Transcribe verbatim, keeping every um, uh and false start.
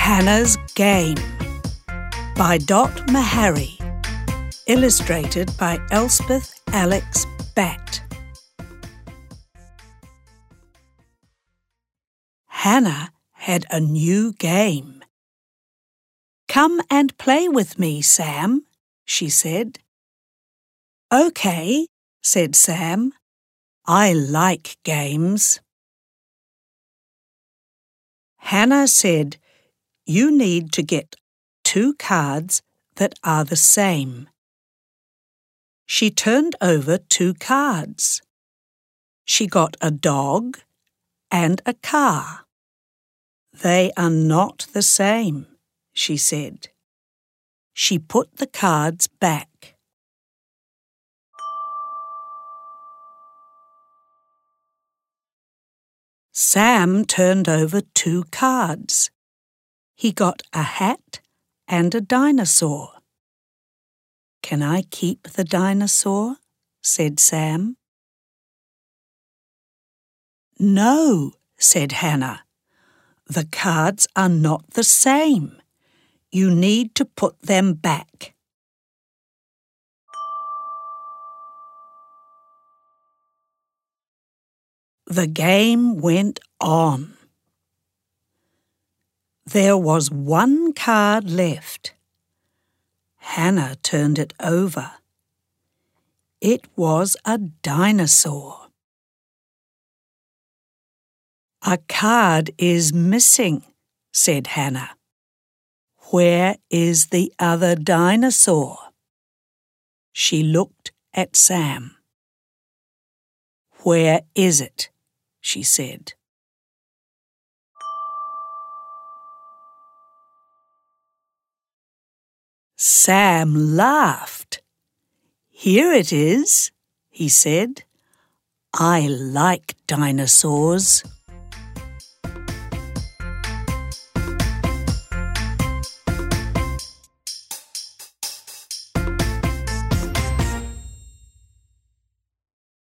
Hannah's Game by Dot Mahari, illustrated by Elspeth Alex Batt. Hannah had a new game. "Come and play with me, Sam," she said. "Okay," said Sam. "I like games." Hannah said, "You need to get two cards that are the same." She turned over two cards. She got a dog and a car. "They are not the same," she said. She put the cards back. Sam turned over two cards. He got a hat and a dinosaur. "Can I keep the dinosaur?" said Sam. "No," said Hannah. "The cards are not the same. You need to put them back." The game went on. There was one card left. Hannah turned it over. It was a dinosaur. "A card is missing," said Hannah. "Where is the other dinosaur?" She looked at Sam. "Where is it?" she said. Sam laughed. "Here it is," he said. "I like dinosaurs."